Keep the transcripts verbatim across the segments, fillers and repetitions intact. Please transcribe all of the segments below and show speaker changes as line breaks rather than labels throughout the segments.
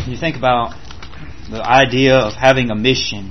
you think about the idea of having a mission,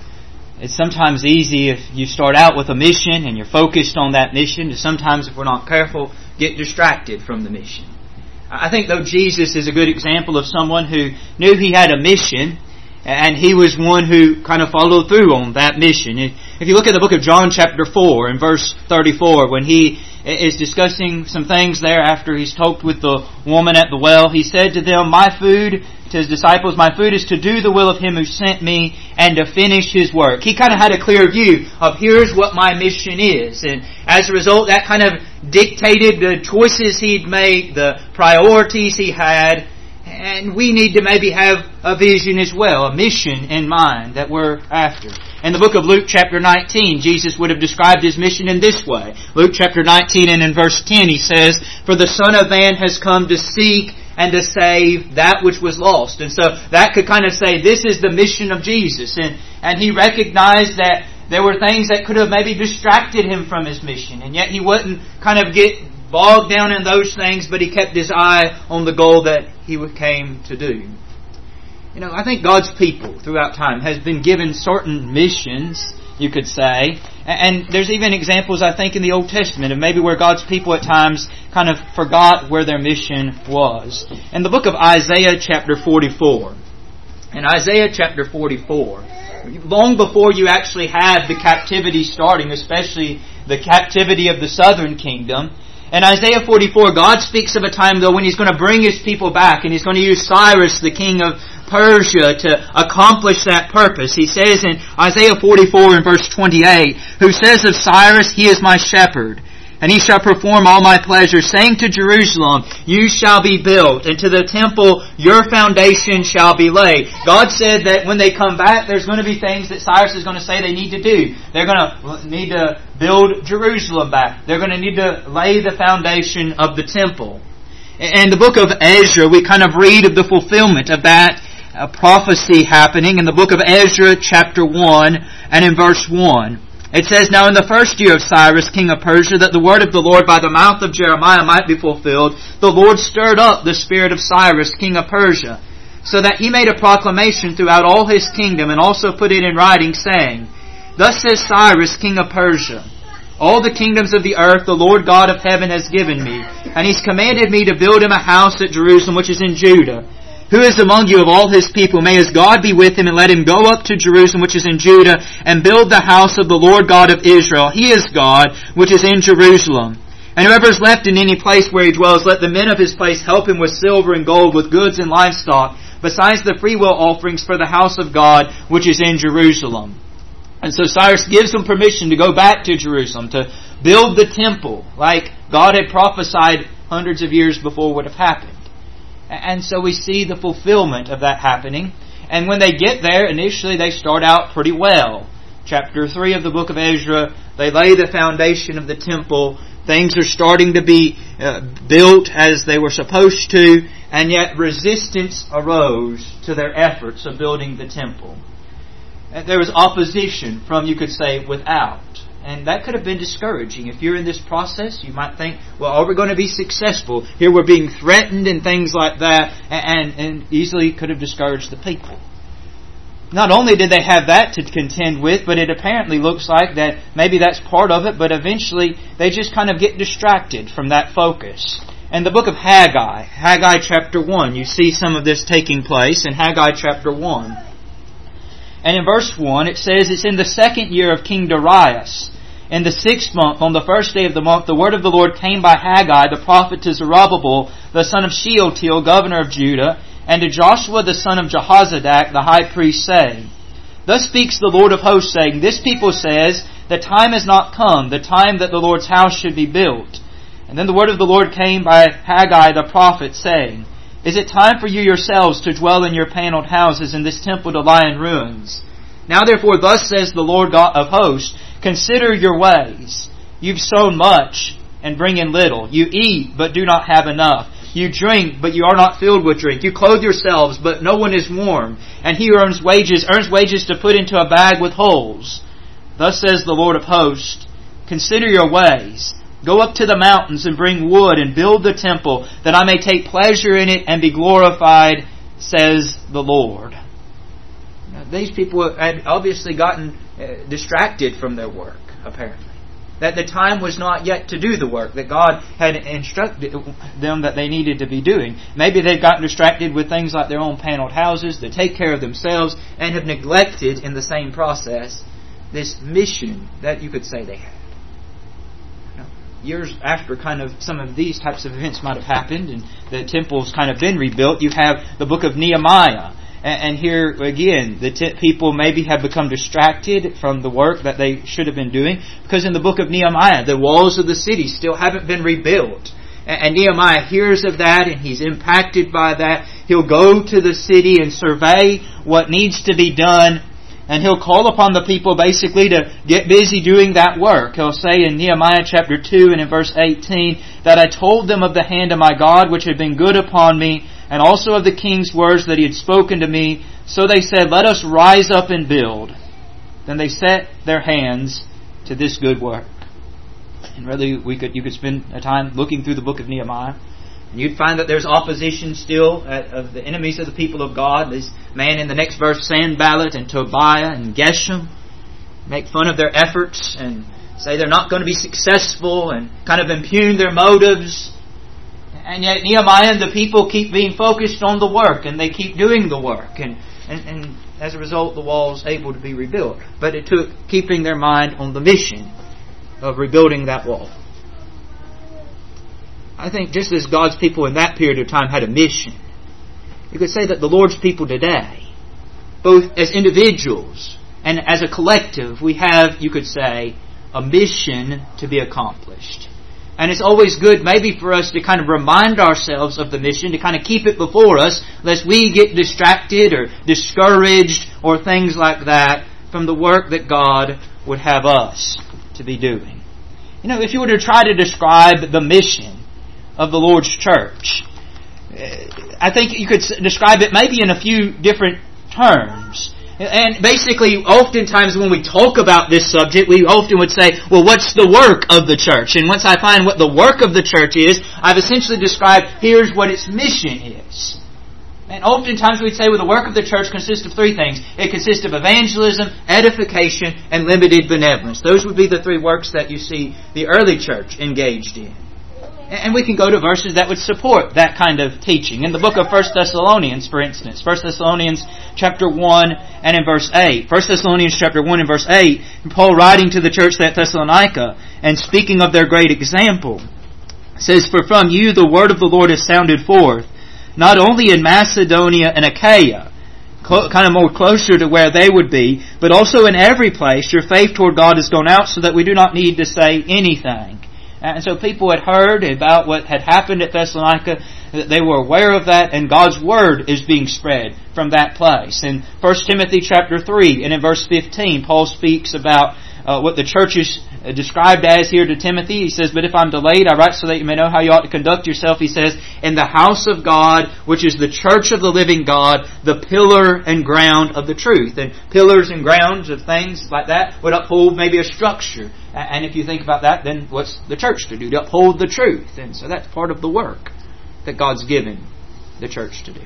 it's sometimes easy if you start out with a mission and you're focused on that mission to sometimes, if we're not careful, get distracted from the mission. I think, though, Jesus is a good example of someone who knew he had a mission, and he was one who kind of followed through on that mission. If you look at the book of John chapter four and verse thirty-four, when he is discussing some things there after he's talked with the woman at the well, he said to them, "My food," to his disciples, "my food is to do the will of Him who sent me and to finish His work." He kind of had a clear view of here's what my mission is. And as a result, that kind of dictated the choices he'd make, the priorities he had. And we need to maybe have a vision as well, a mission in mind that we're after. In the book of Luke chapter nineteen, Jesus would have described His mission in this way. Luke chapter nineteen and in verse ten He says, "For the Son of Man has come to seek and to save that which was lost." And so that could kind of say this is the mission of Jesus. And, and He recognized that there were things that could have maybe distracted Him from His mission. And yet He wouldn't kind of get bogged down in those things, but He kept His eye on the goal that He came to do. You know, I think God's people throughout time has been given certain missions, you could say. And there's even examples, I think, in the Old Testament of maybe where God's people at times kind of forgot where their mission was. In the book of Isaiah chapter forty-four, in Isaiah chapter forty-four, long before you actually had the captivity starting, especially the captivity of the southern kingdom, in Isaiah forty-four, God speaks of a time, though, when He's going to bring His people back, and He's going to use Cyrus, the king of Persia, to accomplish that purpose. He says in Isaiah forty-four and verse twenty-eight, "Who says of Cyrus, He is my shepherd, and he shall perform all my pleasure, saying to Jerusalem, you shall be built, and to the temple, your foundation shall be laid." God said that when they come back, there's going to be things that Cyrus is going to say they need to do. They're going to need to build Jerusalem back. They're going to need to lay the foundation of the temple. In the book of Ezra, we kind of read of the fulfillment of that uh, prophecy happening in the book of Ezra chapter one and in verse one. It says, "Now in the first year of Cyrus, king of Persia, that the word of the Lord by the mouth of Jeremiah might be fulfilled, the Lord stirred up the spirit of Cyrus, king of Persia, so that he made a proclamation throughout all his kingdom, and also put it in writing, saying, Thus says Cyrus, king of Persia, all the kingdoms of the earth the Lord God of heaven has given me, and He's commanded me to build Him a house at Jerusalem, which is in Judah. Who is among you of all His people? May His God be with him, and let him go up to Jerusalem, which is in Judah, and build the house of the Lord God of Israel. He is God, which is in Jerusalem. And whoever is left in any place where he dwells, let the men of his place help him with silver and gold, with goods and livestock, besides the freewill offerings for the house of God, which is in Jerusalem." And so Cyrus gives them permission to go back to Jerusalem, to build the temple, like God had prophesied hundreds of years before would have happened. And so we see the fulfillment of that happening. And when they get there, initially they start out pretty well. Chapter three of the book of Ezra, they lay the foundation of the temple. Things are starting to be uh, built as they were supposed to, and yet resistance arose to their efforts of building the temple. And there was opposition from, you could say, without. And that could have been discouraging. If you're in this process, you might think, well, are we going to be successful? Here we're being threatened and things like that, and, and easily could have discouraged the people. Not only did they have that to contend with, but it apparently looks like that maybe that's part of it, but eventually they just kind of get distracted from that focus. In the book of Haggai, Haggai chapter one, you see some of this taking place in Haggai chapter one. And in verse one, it says, "It's in the second year of King Darius, in the sixth month, on the first day of the month, the word of the Lord came by Haggai, the prophet, to Zerubbabel, the son of Shealtiel, governor of Judah, and to Joshua, the son of Jehozadak, the high priest, saying, Thus speaks the Lord of hosts, saying, This people says, The time has not come, the time that the Lord's house should be built. And then the word of the Lord came by Haggai, the prophet, saying, Is it time for you yourselves to dwell in your paneled houses, and this temple to lie in ruins? Now therefore, thus says the Lord God of hosts, Consider your ways. You've sown much, and bring in little. You eat, but do not have enough. You drink, but you are not filled with drink. You clothe yourselves, but no one is warm. And he who earns wages, earns wages to put into a bag with holes. Thus says the Lord of hosts, Consider your ways. Go up to the mountains and bring wood and build the temple, that I may take pleasure in it and be glorified says the Lord. Now, these people had obviously gotten uh, distracted from their work, apparently. That the time was not yet to do the work that God had instructed them that they needed to be doing. Maybe they've gotten distracted with things like their own paneled houses, that take care of themselves, and have neglected in the same process this mission that you could say they had. Now, years after kind of some of these types of events might have happened and the temple's kind of been rebuilt, you have the book of Nehemiah. And here again, the t- people maybe have become distracted from the work that they should have been doing, because in the book of Nehemiah, the walls of the city still haven't been rebuilt. And, and Nehemiah hears of that, and he's impacted by that. He'll go to the city and survey what needs to be done, and he'll call upon the people basically to get busy doing that work. He'll say in Nehemiah chapter two and in verse eighteen, that I told them of the hand of my God which had been good upon me, and also of the king's words that he had spoken to me. So they said, let us rise up and build. Then they set their hands to this good work. And really, we could you could spend a time looking through the book of Nehemiah, and you'd find that there's opposition still of the enemies of the people of God. This man in the next verse, Sanballat and Tobiah and Geshem, make fun of their efforts and say they're not going to be successful and kind of impugn their motives. And yet Nehemiah and the people keep being focused on the work, and they keep doing the work. And, and, and as a result, the wall's able to be rebuilt. But it took keeping their mind on the mission of rebuilding that wall. I think just as God's people in that period of time had a mission, you could say that the Lord's people today, both as individuals and as a collective, we have, you could say, a mission to be accomplished. And it's always good maybe for us to kind of remind ourselves of the mission, to kind of keep it before us, lest we get distracted or discouraged or things like that from the work that God would have us to be doing. You know, if you were to try to describe the mission of the Lord's church, I think you could describe it maybe in a few different terms. And basically, oftentimes when we talk about this subject, we often would say, well, what's the work of the church? And once I find what the work of the church is, I've essentially described, here's what its mission is. And oftentimes we'd say, well, the work of the church consists of three things. It consists of evangelism, edification, and limited benevolence. Those would be the three works that you see the early church engaged in. And we can go to verses that would support that kind of teaching. In the book of First Thessalonians, for instance, First Thessalonians chapter one and in verse eight. First Thessalonians chapter one and verse eight, Paul writing to the church at Thessalonica and speaking of their great example, says, for from you the word of the Lord has sounded forth, not only in Macedonia and Achaia, kind of more closer to where they would be, but also in every place your faith toward God has gone out, so that we do not need to say anything. And so people had heard about what had happened at Thessalonica. They were aware of that, and God's Word is being spread from that place. In First Timothy chapter three and in verse fifteen, Paul speaks about uh, what the church is described as here to Timothy. He says, but if I'm delayed, I write so that you may know how you ought to conduct yourself. He says, in the house of God, which is the church of the living God, the pillar and ground of the truth. And pillars and grounds of things like that would uphold maybe a structure. And if you think about that, then what's the church to do? To uphold the truth. And so that's part of the work that God's given the church to do.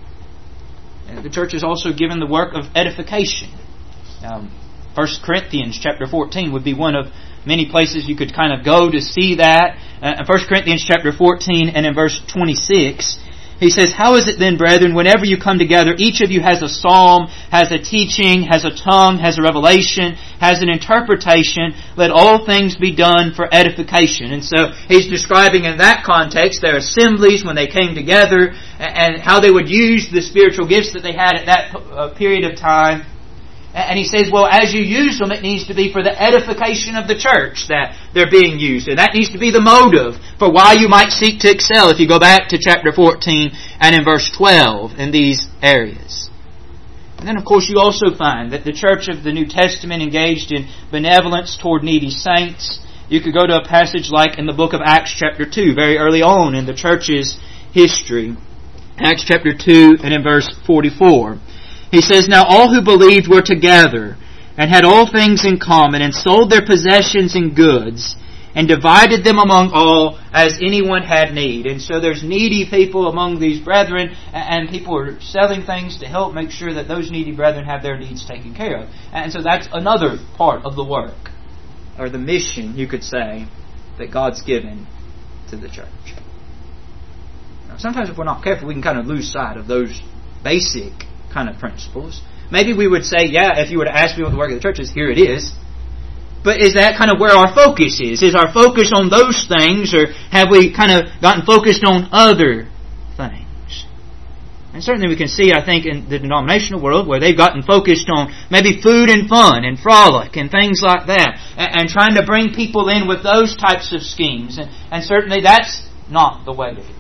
And the church is also given the work of edification. Um, First Corinthians chapter fourteen would be one of many places you could kind of go to see that. Uh, First Corinthians chapter fourteen and in verse twenty-six, he says, how is it then, brethren, whenever you come together, each of you has a psalm, has a teaching, has a tongue, has a revelation, has an interpretation. Let all things be done for edification. And so he's describing in that context their assemblies when they came together and how they would use the spiritual gifts that they had at that period of time. And he says, well, as you use them, it needs to be for the edification of the church that they're being used. And that needs to be the motive for why you might seek to excel if you go back to chapter fourteen and in verse twelve in these areas. And then, of course, you also find that the church of the New Testament engaged in benevolence toward needy saints. You could go to a passage like in the book of Acts chapter two, very early on in the church's history. Acts chapter two and in verse forty-four. He says, now all who believed were together and had all things in common and sold their possessions and goods and divided them among all as anyone had need. And so there's needy people among these brethren, and people are selling things to help make sure that those needy brethren have their needs taken care of. And so that's another part of the work, or the mission, you could say, that God's given to the church. Now, sometimes if we're not careful, we can kind of lose sight of those basic kind of principles. Maybe we would say, yeah, if you were to ask me what the work of the church is, here it is. But is that kind of where our focus is? Is our focus on those things, or have we kind of gotten focused on other things? And certainly we can see, I think, in the denominational world where they've gotten focused on maybe food and fun and frolic and things like that, and, and trying to bring people in with those types of schemes. And, and certainly that's not the way to do it.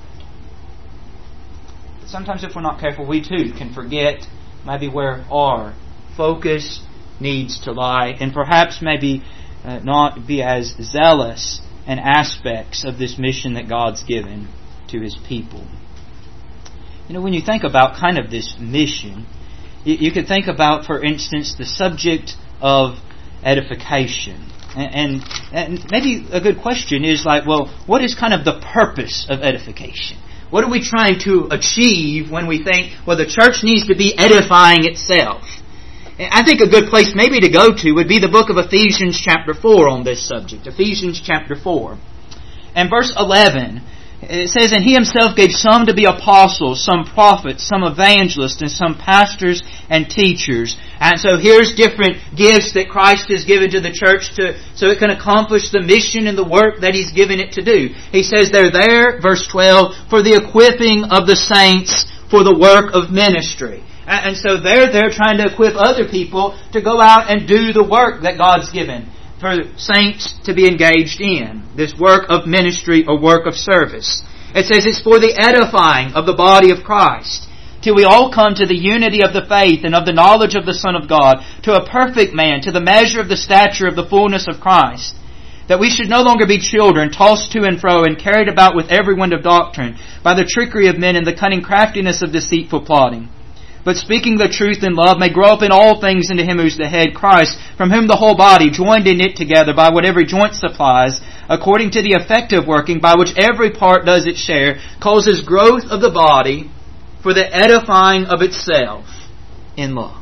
But sometimes if we're not careful, we too can forget maybe where our focus needs to lie, and perhaps maybe uh, not be as zealous in aspects of this mission that God's given to His people. You know, when you think about kind of this mission, you, you could think about, for instance, the subject of edification. And, and, and maybe a good question is like, well, what is kind of the purpose of edification? What are we trying to achieve when we think, well, the church needs to be edifying itself? I think a good place maybe to go to would be the book of Ephesians chapter four on this subject. Ephesians chapter four. And verse eleven, it says, "And He Himself gave some to be apostles, some prophets, some evangelists, and some pastors and teachers." And so here's different gifts that Christ has given to the church to, so it can accomplish the mission and the work that He's given it to do. He says they're there, verse twelve, for the equipping of the saints for the work of ministry. And so they're there trying to equip other people to go out and do the work that God's given for saints to be engaged in. This work of ministry or work of service. It says it's for the edifying of the body of Christ, till we all come to the unity of the faith and of the knowledge of the Son of God, to a perfect man, to the measure of the stature of the fullness of Christ, that we should no longer be children, tossed to and fro and carried about with every wind of doctrine, by the trickery of men and the cunning craftiness of deceitful plotting. But speaking the truth in love may grow up in all things into Him who's the head, Christ, from whom the whole body, joined and knit together by what every joint supplies, according to the effective working by which every part does its share, causes growth of the body for the edifying of itself in love.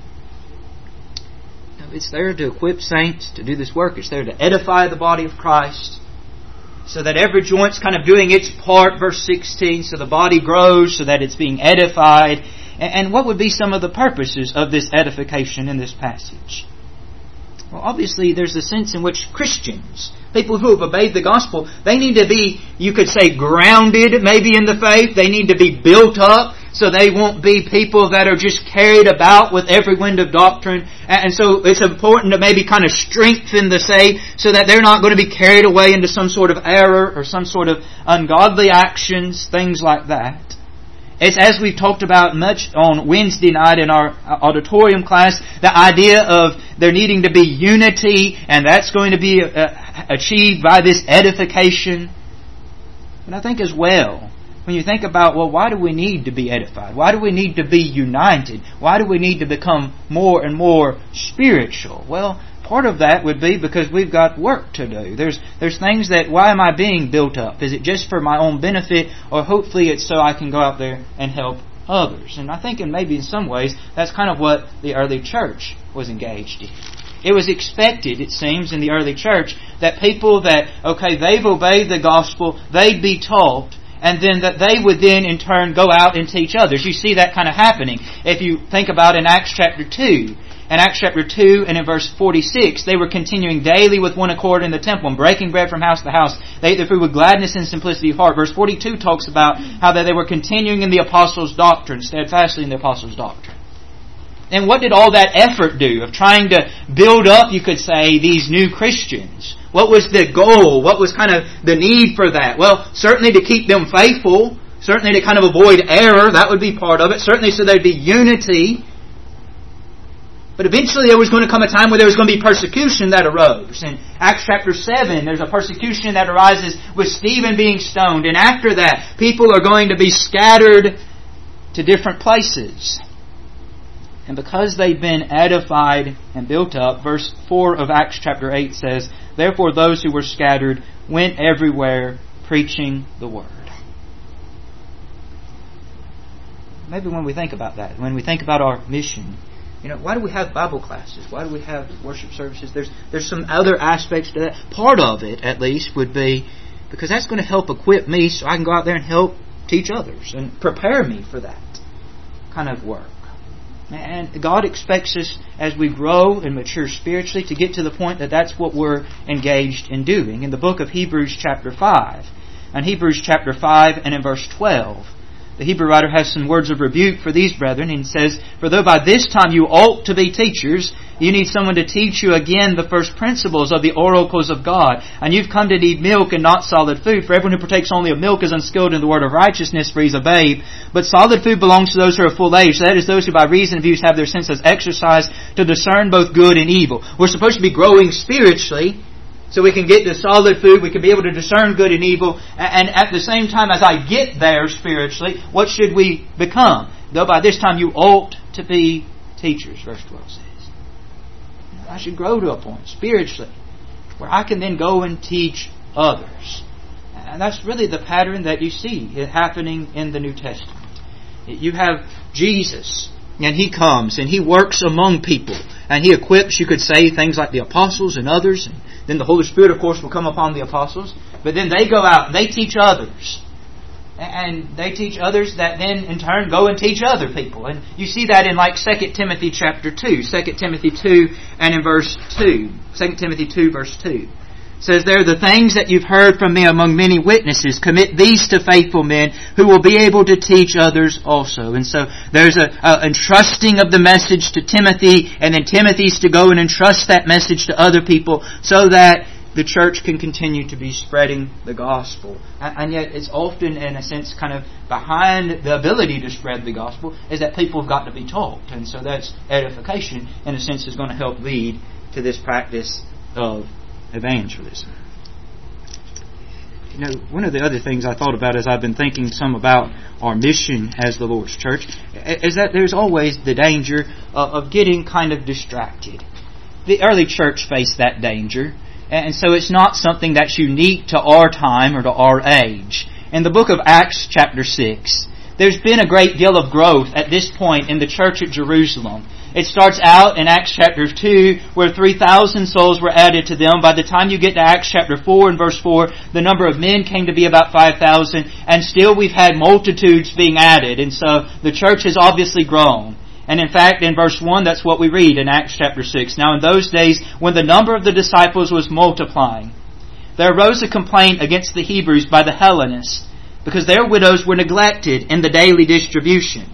Now, it's there to equip saints to do this work. It's there to edify the body of Christ, so that every joint's kind of doing its part, verse sixteen, so the body grows, so that it's being edified. And what would be some of the purposes of this edification in this passage? Well, obviously there's a sense in which Christians, people who have obeyed the gospel, they need to be, you could say, grounded maybe in the faith. They need to be built up so they won't be people that are just carried about with every wind of doctrine. And so it's important to maybe kind of strengthen the faith so that they're not going to be carried away into some sort of error or some sort of ungodly actions, things like that. It's, as we've talked about much on Wednesday night in our auditorium class, the idea of there needing to be unity, and that's going to be uh, achieved by this edification. And I think as well, when you think about, well, why do we need to be edified? Why do we need to be united? Why do we need to become more and more spiritual? Well, part of that would be because we've got work to do. There's there's things that, why am I being built up? Is it just for my own benefit, or hopefully it's so I can go out there and help others? And I think in maybe in some ways that's kind of what the early church was engaged in. It was expected, it seems, in the early church that people that, okay, they've obeyed the gospel, they'd be taught, and then that they would then in turn go out and teach others. You see that kind of happening. If you think about in Acts chapter two, in Acts chapter two and in verse forty-six, they were continuing daily with one accord in the temple and breaking bread from house to house. They ate their food with gladness and simplicity of heart. Verse forty-two talks about how that they were continuing in the apostles' doctrine, steadfastly in the apostles' doctrine. And what did all that effort do of trying to build up, you could say, these new Christians? What was the goal? What was kind of the need for that? Well, certainly to keep them faithful, certainly to kind of avoid error, that would be part of it, certainly so there'd be unity. But eventually there was going to come a time where there was going to be persecution that arose. In Acts chapter seven, there's a persecution that arises with Stephen being stoned. And after that, people are going to be scattered to different places. And because they've been edified and built up, verse four of Acts chapter eight says, "Therefore those who were scattered went everywhere preaching the word." Maybe when we think about that, when we think about our mission, you know, why do we have Bible classes? Why do we have worship services? There's there's some other aspects to that. Part of it, at least, would be because that's going to help equip me so I can go out there and help teach others and prepare me for that kind of work. And God expects us, as we grow and mature spiritually, to get to the point that that's what we're engaged in doing. In the book of Hebrews chapter five, in Hebrews chapter five and in verse twelve, the Hebrew writer has some words of rebuke for these brethren, and says, "For though by this time you ought to be teachers, you need someone to teach you again the first principles of the oracles of God. And you've come to need milk and not solid food. For everyone who partakes only of milk is unskilled in the word of righteousness, for he's a babe. But solid food belongs to those who are full age, that is, those who by reason of use have their senses exercised to discern both good and evil." We're supposed to be growing spiritually, so we can get the solid food, we can be able to discern good and evil, and at the same time as I get there spiritually, what should we become? Though by this time you ought to be teachers, verse twelve says. I should grow to a point spiritually where I can then go and teach others. And that's really the pattern that you see happening in the New Testament. You have Jesus, and He comes and He works among people, and He equips, you could say, things like the apostles and others. And then the Holy Spirit, of course, will come upon the apostles. But then they go out and they teach others. And they teach others that then in turn go and teach other people. And you see that in like Second Timothy chapter two. Second Timothy two and in verse two. Second Timothy two verse two. It says there, "The things that you've heard from me among many witnesses, commit these to faithful men who will be able to teach others also." And so there's a, a entrusting of the message to Timothy, and then Timothy's to go and entrust that message to other people so that the church can continue to be spreading the gospel. And yet it's often, in a sense, kind of behind the ability to spread the gospel is that people have got to be taught. And so that's edification, in a sense, is going to help lead to this practice of evangelism. You know, one of the other things I thought about as I've been thinking some about our mission as the Lord's church is that there's always the danger of getting kind of distracted. The early church faced that danger. And so it's not something that's unique to our time or to our age. In the book of Acts chapter six, there's been a great deal of growth at this point in the church at Jerusalem. It starts out in Acts chapter two, where three thousand souls were added to them. By the time you get to Acts chapter four and verse four, the number of men came to be about five thousand, and still we've had multitudes being added. And so the church has obviously grown. And in fact, in verse one, that's what we read in Acts chapter six. "Now in those days, when the number of the disciples was multiplying, there arose a complaint against the Hebrews by the Hellenists, because their widows were neglected in the daily distribution."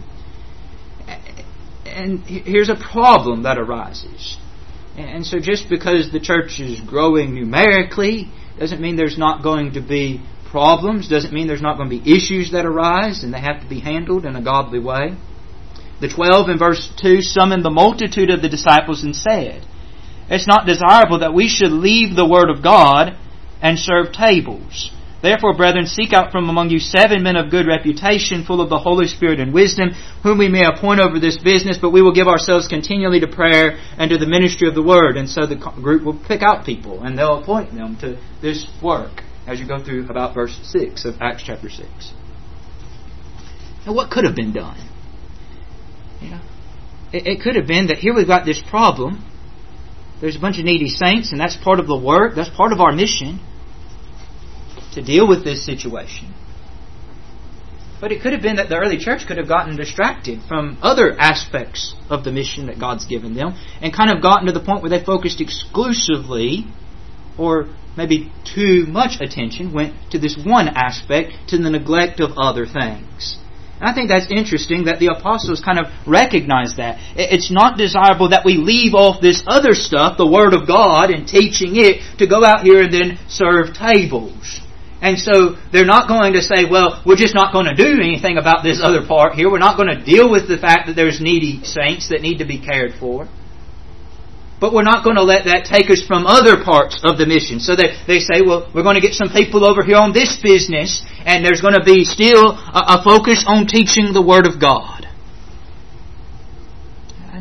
And here's a problem that arises. And so just because the church is growing numerically doesn't mean there's not going to be problems, doesn't mean there's not going to be issues that arise, and they have to be handled in a godly way. The twelve in verse two summoned the multitude of the disciples and said, "It's not desirable that we should leave the word of God and serve tables. Therefore, brethren, seek out from among you seven men of good reputation, full of the Holy Spirit and wisdom, whom we may appoint over this business, but we will give ourselves continually to prayer and to the ministry of the word." And so the group will pick out people and they'll appoint them to this work as you go through about verse six of Acts chapter six. Now, what could have been done? You know, it, it could have been that here we've got this problem. There's a bunch of needy saints, and that's part of the work. That's part of our mission to deal with this situation. But it could have been that the early church could have gotten distracted from other aspects of the mission that God's given them and kind of gotten to the point where they focused exclusively, or maybe too much attention went to this one aspect to the neglect of other things. And I think that's interesting that the apostles kind of recognize that. It's not desirable that we leave off this other stuff, the Word of God, and teaching it, to go out here and then serve tables. And so they're not going to say, well, we're just not going to do anything about this other part here. We're not going to deal with the fact that there's needy saints that need to be cared for. But we're not going to let that take us from other parts of the mission. So they, they say, well, we're going to get some people over here on this business, and there's going to be still a, a focus on teaching the Word of God. And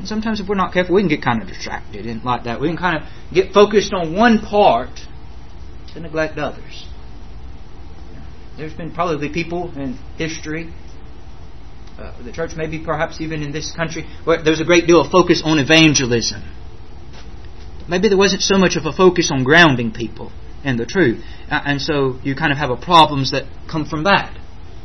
And sometimes if we're not careful, we can get kind of distracted and like that. We can kind of get focused on one part to neglect others. There's been probably people in history, uh, the church maybe perhaps even in this country, where there's a great deal of focus on evangelism. Maybe there wasn't so much of a focus on grounding people in the truth. Uh, and so you kind of have a problems that come from that.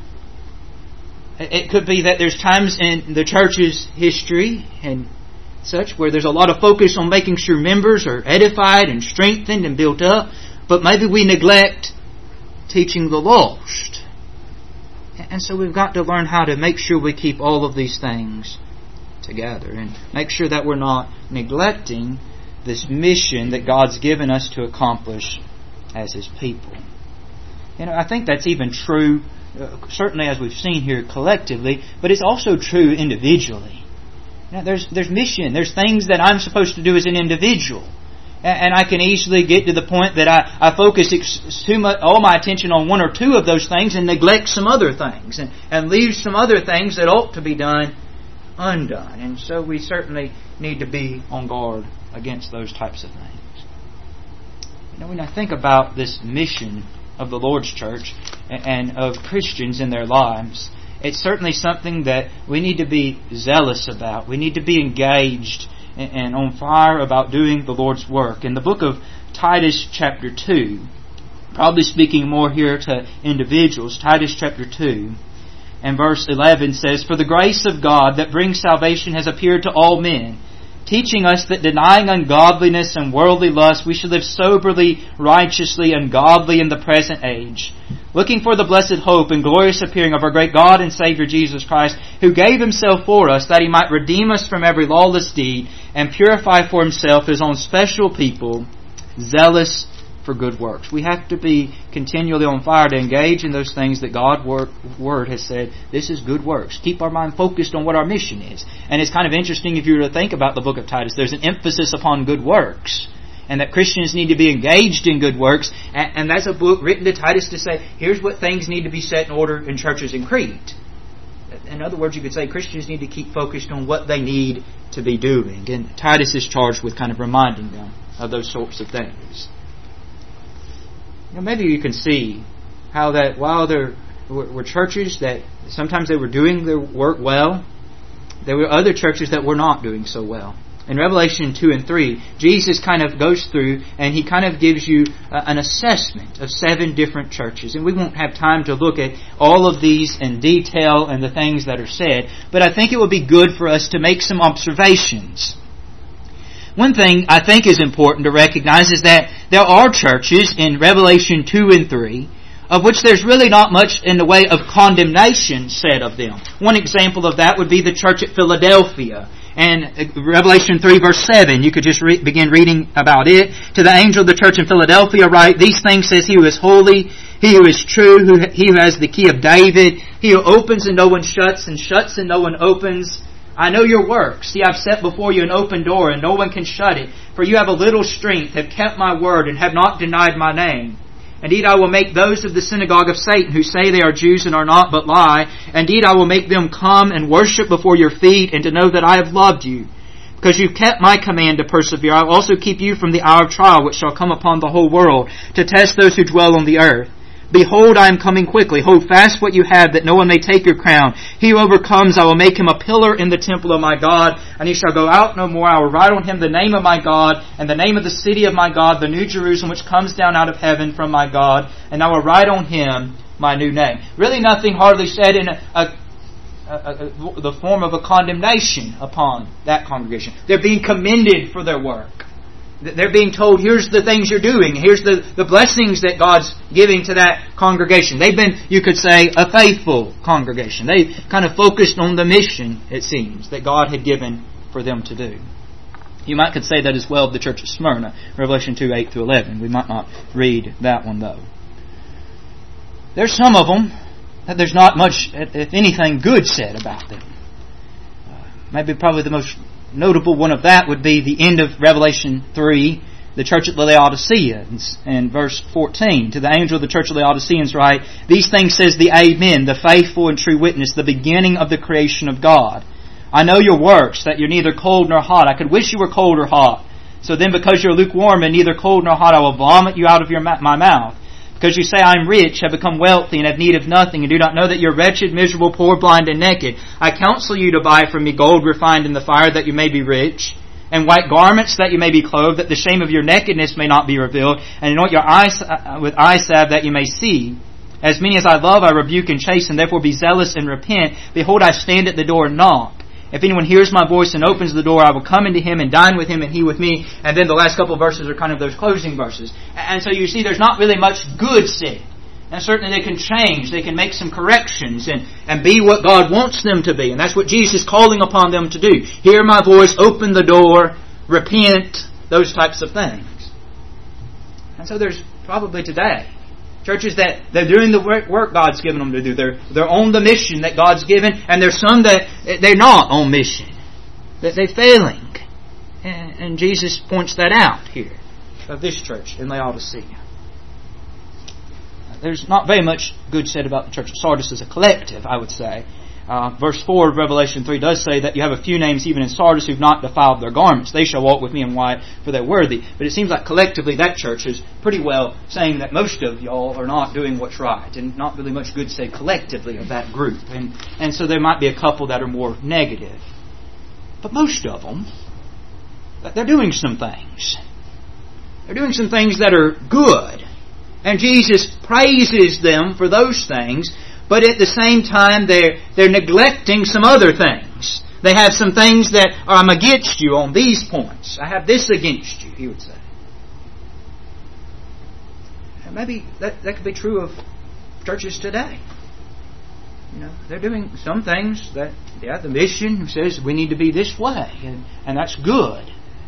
It could be that there's times in the church's history and such where there's a lot of focus on making sure members are edified and strengthened and built up, but maybe we neglect teaching the lost. And so we've got to learn how to make sure we keep all of these things together and make sure that we're not neglecting this mission that God's given us to accomplish as His people. You know, I think that's even true Uh, certainly as we've seen here collectively, but it's also true individually. Now, there's there's mission, there's things that I'm supposed to do as an individual, and, and I can easily get to the point that I, I focus ex- too much, all my attention on one or two of those things and neglect some other things, and, and leave some other things that ought to be done undone. And so we certainly need to be on guard against those types of things. You know, when I think about this mission of the Lord's church and of Christians in their lives, it's certainly something that we need to be zealous about. We need to be engaged and on fire about doing the Lord's work. In the book of Titus chapter two, probably speaking more here to individuals, Titus chapter two and verse eleven says, "For the grace of God that brings salvation has appeared to all men, teaching us that denying ungodliness and worldly lust, we should live soberly, righteously, and godly in the present age, looking for the blessed hope and glorious appearing of our great God and Savior Jesus Christ, who gave Himself for us, that He might redeem us from every lawless deed and purify for Himself His own special people, zealous for good works." We have to be continually on fire to engage in those things that God's Word has said, this is good works. Keep our mind focused on what our mission is. And it's kind of interesting if you were to think about the book of Titus. There's an emphasis upon good works, and that Christians need to be engaged in good works. And, and that's a book written to Titus to say, here's what things need to be set in order in churches in Crete. In other words, you could say Christians need to keep focused on what they need to be doing. And Titus is charged with kind of reminding them of those sorts of things. You know, maybe you can see how that while there were churches that sometimes they were doing their work well, there were other churches that were not doing so well. In Revelation two and three, Jesus kind of goes through and He kind of gives you an assessment of seven different churches. And we won't have time to look at all of these in detail and the things that are said, but I think it would be good for us to make some observations. One thing I think is important to recognize is that there are churches in Revelation two and three of which there's really not much in the way of condemnation said of them. One example of that would be the church at Philadelphia. And Revelation three verse seven, you could just re- begin reading about it. "To the angel of the church in Philadelphia write, these things says He who is holy, He who is true, who, He who has the key of David, He who opens and no one shuts, and shuts and no one opens. I know your works. See, I've set before you an open door, and no one can shut it. For you have a little strength, have kept my word, and have not denied my name. Indeed, I will make those of the synagogue of Satan who say they are Jews and are not, but lie. Indeed, I will make them come and worship before your feet, and to know that I have loved you. Because you've kept my command to persevere, I will also keep you from the hour of trial which shall come upon the whole world, to test those who dwell on the earth. Behold, I am coming quickly. Hold fast what you have, that no one may take your crown. He who overcomes, I will make him a pillar in the temple of my God, and he shall go out no more. I will write on him the name of my God, and the name of the city of my God, the new Jerusalem, which comes down out of heaven from my God, and I will write on him my new name." Really nothing hardly said in a, a, a, a, the form of a condemnation upon that congregation. They're being commended for their work. They're being told, here's the things you're doing. Here's the, the blessings that God's giving to that congregation. They've been, you could say, a faithful congregation. They kind of focused on the mission, it seems, that God had given for them to do. You might could say that as well of the church of Smyrna, Revelation two, eight through eleven. We might not read that one, though. There's some of them that there's not much, if anything, good said about them. Uh, maybe probably the most notable one of that would be the end of Revelation three, the church at Laodicea, and verse fourteen. "To the angel of the church of Laodiceans write, these things says the Amen, the faithful and true witness, the beginning of the creation of God. I know your works, that you're neither cold nor hot. I could wish you were cold or hot. So then because you're lukewarm and neither cold nor hot, I will vomit you out of your ma- my mouth. Because you say, I am rich, have become wealthy, and have need of nothing, and do not know that you're wretched, miserable, poor, blind, and naked. I counsel you to buy from me gold refined in the fire, that you may be rich, and white garments, that you may be clothed, that the shame of your nakedness may not be revealed, and anoint your eyes with eye salve, that you may see. As many as I love, I rebuke and chasten, therefore be zealous and repent. Behold, I stand at the door and knock. If anyone hears my voice and opens the door, I will come into him and dine with him and he with me. And then the last couple of verses are kind of those closing verses. And so you see there's not really much good said. And certainly they can change, they can make some corrections and, and be what God wants them to be. And that's what Jesus is calling upon them to do. Hear my voice, open the door, repent, those types of things. And so there's probably today churches that they're doing the work, work God's given them to do. They're, they're on the mission that God's given. And there's some that they're not on mission. That they're failing. And, and Jesus points that out here of this church in Laodicea. There's not very much good said about the church of Sardis as a collective, I would say. Uh, verse four of Revelation three does say that you have a few names even in Sardis who've not defiled their garments. They shall walk with me in white, for they're worthy. But it seems like collectively that church is pretty well saying that most of y'all are not doing what's right. And not really much good said collectively of that group. And, and so there might be a couple that are more negative. But most of them, they're doing some things. They're doing some things that are good. And Jesus praises them for those things. But at the same time, they're, they're neglecting some other things. They have some things that are, I'm against you on these points. I have this against you, he would say. And maybe that, that could be true of churches today. You know, they're doing some things that, yeah, the mission says we need to be this way. And, and that's good.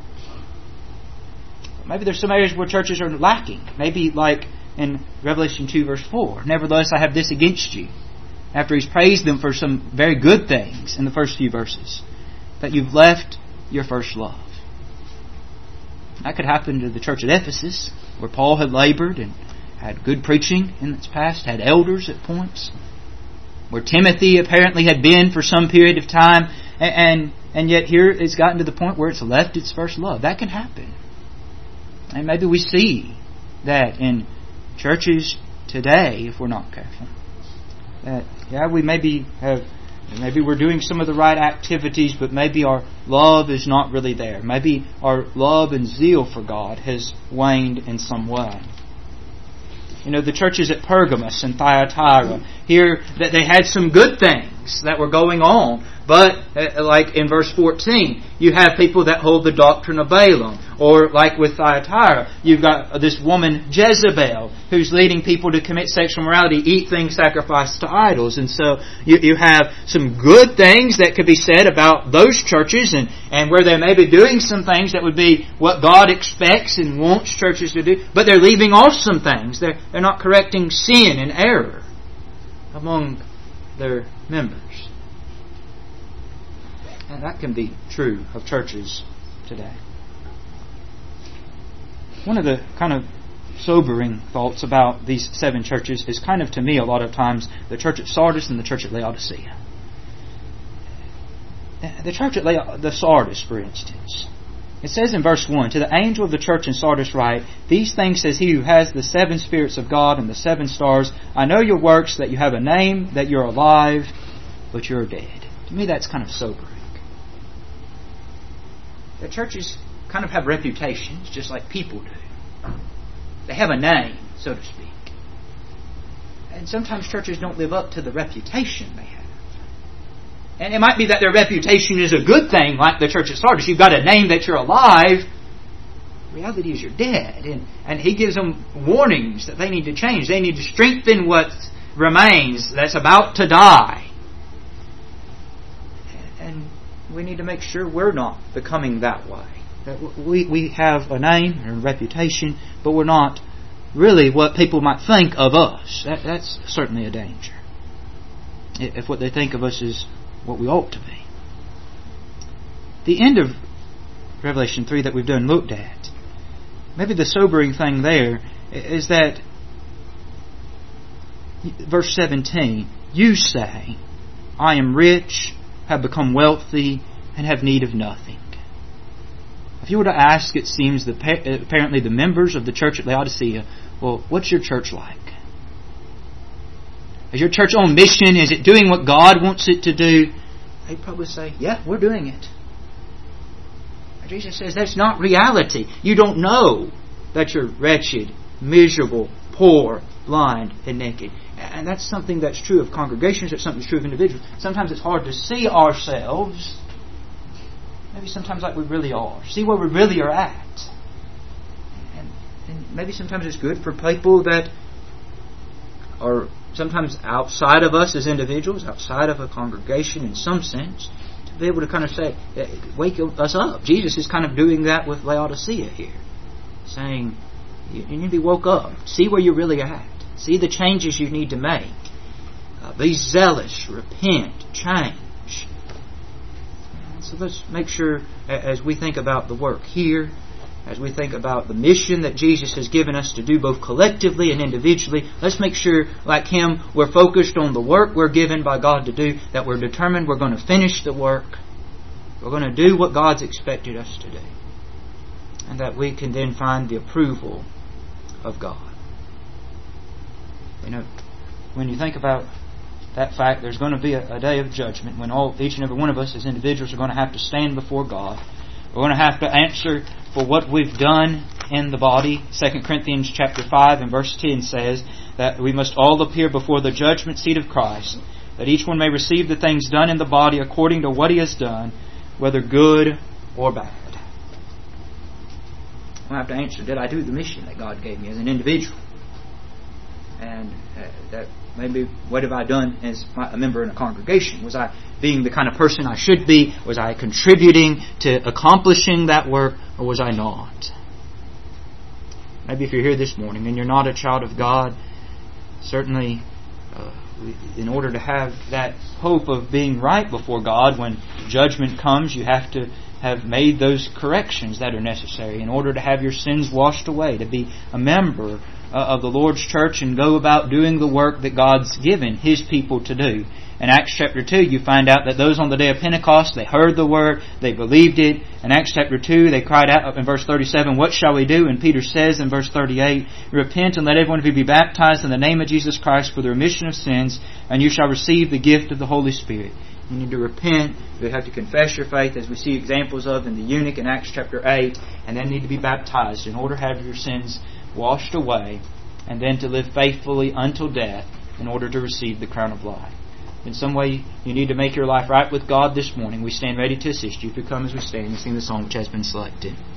But maybe there's some areas where churches are lacking. Maybe like in Revelation two verse four. Nevertheless, I have this against you. After he's praised them for some very good things in the first few verses. That you've left your first love. That could happen to the church at Ephesus, where Paul had labored and had good preaching in its past, had elders at points. Where Timothy apparently had been for some period of time. And, and, and yet here it's gotten to the point where it's left its first love. That can happen. And maybe we see that in churches today, if we're not careful, that yeah, we maybe have, maybe we're doing some of the right activities, but maybe our love is not really there. Maybe our love and zeal for God has waned in some way. You know, the churches at Pergamos and Thyatira, here that they had some good things that were going on. But, uh, like in verse fourteen, you have people that hold the doctrine of Balaam. Or, like with Thyatira, you've got this woman Jezebel, who's leading people to commit sexual immorality, eat things sacrificed to idols. And so, you, you have some good things that could be said about those churches, and, and where they may be doing some things that would be what God expects and wants churches to do. But they're leaving off some things. They're, they're not correcting sin and error among their members. And that can be true of churches today. One of the kind of sobering thoughts about these seven churches is kind of, to me, a lot of times, the church at Sardis and the church at Laodicea. The church at La- the Sardis, for instance. It says in verse one, to the angel of the church in Sardis write, these things says he who has the seven spirits of God and the seven stars. I know your works, that you have a name, that you're alive, but you're dead. To me, that's kind of sobering. The churches kind of have reputations, just like people do. They have a name, so to speak. And sometimes churches don't live up to the reputation they have. And it might be that their reputation is a good thing, like the church at Sardis. You've got a name that you're alive. The reality is you're dead. And, and he gives them warnings that they need to change. They need to strengthen what remains that's about to die. And we need to make sure we're not becoming that way. That we, we have a name and a reputation, but we're not really what people might think of us. That, that's certainly a danger. If what they think of us is what we ought to be. The end of Revelation three that we've done looked at, maybe the sobering thing there is that verse seventeen, you say, I am rich, have become wealthy, and have need of nothing. If you were to ask, it seems, the, apparently the members of the church at Laodicea, well, what's your church like? Is your church on mission? Is it doing what God wants it to do? They'd probably say, yeah, we're doing it. Jesus says that's not reality. You don't know that you're wretched, miserable, poor, blind, and naked. And that's something that's true of congregations. That's something that's true of individuals. Sometimes it's hard to see ourselves, maybe sometimes like we really are. See where we really are at. And, and maybe sometimes it's good for people that are sometimes outside of us as individuals, outside of a congregation in some sense, to be able to kind of say, wake us up. Jesus is kind of doing that with Laodicea here. Saying, you need to be woke up. See where you're really at. See the changes you need to make. Uh, be zealous. Repent. Change. So let's make sure, as we think about the work here, as we think about the mission that Jesus has given us to do both collectively and individually, let's make sure, like Him, we're focused on the work we're given by God to do, that we're determined we're going to finish the work. We're going to do what God's expected us to do. And that we can then find the approval of God. You know, when you think about that fact, there's going to be a, a day of judgment when all, each and every one of us as individuals are going to have to stand before God. We're going to have to answer for what we've done in the body. Second Corinthians chapter five and verse ten says that we must all appear before the judgment seat of Christ, that each one may receive the things done in the body according to what he has done, whether good or bad. I have to answer, did I do the mission that God gave me as an individual? And uh, that maybe what have I done as a member in a congregation? Was I being the kind of person I should be? Was I contributing to accomplishing that work, or was I not? Maybe if you're here this morning and you're not a child of God, certainly uh, in order to have that hope of being right before God when judgment comes, you have to have made those corrections that are necessary in order to have your sins washed away, to be a member uh, of the Lord's church and go about doing the work that God's given His people to do. In Acts chapter two, you find out that those on the day of Pentecost, they heard the word, they believed it. In Acts chapter two, they cried out in verse thirty-seven, what shall we do? And Peter says in verse thirty-eight, repent and let everyone of you be baptized in the name of Jesus Christ for the remission of sins, and you shall receive the gift of the Holy Spirit. You need to repent. You have to confess your faith, as we see examples of in the eunuch in Acts chapter eight, and then need to be baptized in order to have your sins washed away, and then to live faithfully until death in order to receive the crown of life. In some way, you need to make your life right with God this morning. We stand ready to assist you. If you come as we stand and sing the song which has been selected.